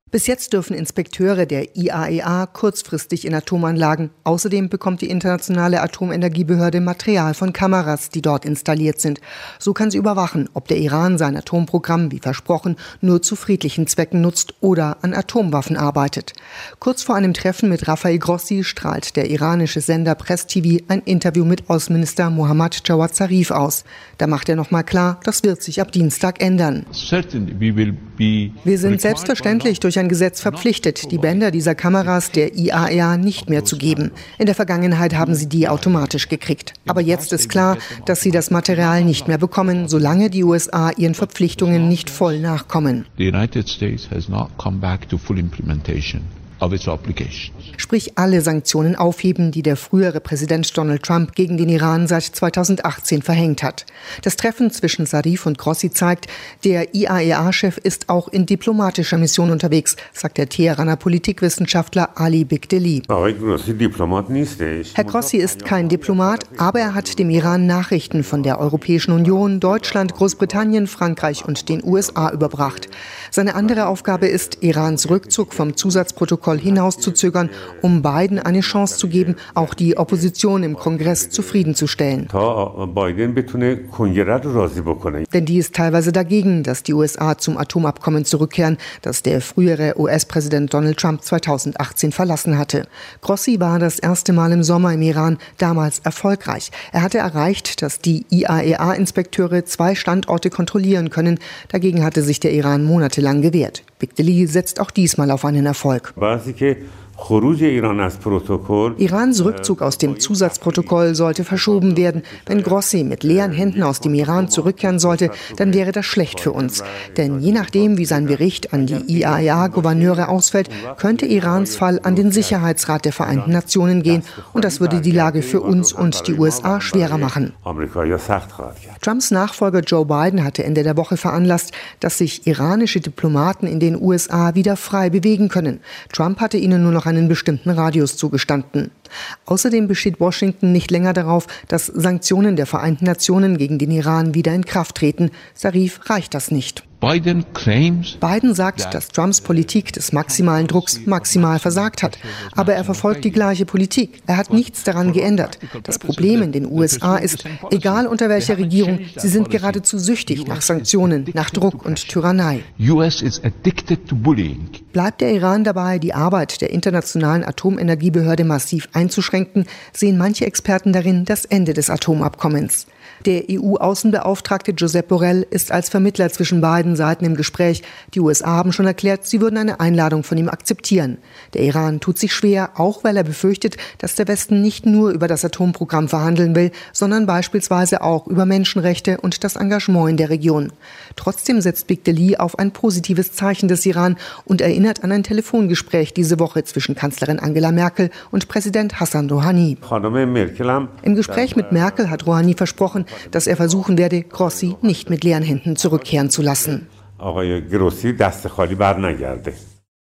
Bis jetzt dürfen Inspekteure der IAEA kurzfristig in Atomanlagen. Außerdem bekommt die Internationale Atomenergiebehörde Material von Kameras, die dort installiert sind. So kann sie überwachen, ob der Iran sein Atomprogramm, wie versprochen, nur zu friedlichen Zwecken nutzt oder an Atomwaffen arbeitet. Kurz vor einem Treffen mit Rafael Grossi strahlt der iranische Sender Press TV ein Interview mit Außenminister Mohammad Jawad Zarif aus. Da macht er nochmal klar, das wird sich ab Dienstag ändern. Wir sind selbstverständlich durch ein Gesetz verpflichtet, die Bänder dieser Kameras der IAEA nicht mehr zu geben. In der Vergangenheit haben sie die automatisch gekriegt. Aber jetzt ist klar, dass sie das Material nicht mehr bekommen, solange die USA ihren Verpflichtungen nicht voll nachkommen. The United States has not come back to full implementation of its obligations. Sprich alle Sanktionen aufheben, die der frühere Präsident Donald Trump gegen den Iran seit 2018 verhängt hat. Das Treffen zwischen Zarif und Grossi zeigt, der IAEA-Chef ist auch in diplomatischer Mission unterwegs, sagt der Teheraner Politikwissenschaftler Ali Bigdeli. Herr Grossi ist kein Diplomat, aber er hat dem Iran Nachrichten von der Europäischen Union, Deutschland, Großbritannien, Frankreich und den USA überbracht. Seine andere Aufgabe ist, Irans Rückzug vom Zusatzprotokoll hinauszuzögern, um Biden eine Chance zu geben, auch die Opposition im Kongress zufriedenzustellen. Denn die ist teilweise dagegen, dass die USA zum Atomabkommen zurückkehren, das der frühere US-Präsident Donald Trump 2018 verlassen hatte. Grossi war das erste Mal im Sommer im Iran, damals erfolgreich. Er hatte erreicht, dass die IAEA-Inspekteure 2 Standorte kontrollieren können. Dagegen hatte sich der Iran monatelang gewehrt. Bigdeli setzt auch diesmal auf einen Erfolg. Irans Rückzug aus dem Zusatzprotokoll sollte verschoben werden. Wenn Grossi mit leeren Händen aus dem Iran zurückkehren sollte, dann wäre das schlecht für uns. Denn je nachdem, wie sein Bericht an die IAEA-Gouverneure ausfällt, könnte Irans Fall an den Sicherheitsrat der Vereinten Nationen gehen. Und das würde die Lage für uns und die USA schwerer machen. Trumps Nachfolger Joe Biden hatte Ende der Woche veranlasst, dass sich iranische Diplomaten in den USA wieder frei bewegen können. Trump hatte ihnen nur noch einen bestimmten Radius zugestanden. Außerdem besteht Washington nicht länger darauf, dass Sanktionen der Vereinten Nationen gegen den Iran wieder in Kraft treten. Zarif reicht das nicht. Biden sagt, dass Trumps Politik des maximalen Drucks maximal versagt hat. Aber er verfolgt die gleiche Politik. Er hat nichts daran geändert. Das Problem in den USA ist, egal unter welcher Regierung, sie sind geradezu süchtig nach Sanktionen, nach Druck und Tyrannei. Bleibt der Iran dabei, die Arbeit der Internationalen Atomenergiebehörde massiv einzuschränken, sehen manche Experten darin das Ende des Atomabkommens. Der EU-Außenbeauftragte Josep Borrell ist als Vermittler zwischen beiden Seiten im Gespräch. Die USA haben schon erklärt, sie würden eine Einladung von ihm akzeptieren. Der Iran tut sich schwer, auch weil er befürchtet, dass der Westen nicht nur über das Atomprogramm verhandeln will, sondern beispielsweise auch über Menschenrechte und das Engagement in der Region. Trotzdem setzt Bigdeli auf ein positives Zeichen des Iran und erinnert an ein Telefongespräch diese Woche zwischen Kanzlerin Angela Merkel und Präsident Hassan Rouhani. Im Gespräch mit Merkel hat Rouhani versprochen, dass er versuchen werde, Grossi nicht mit leeren Händen zurückkehren zu lassen.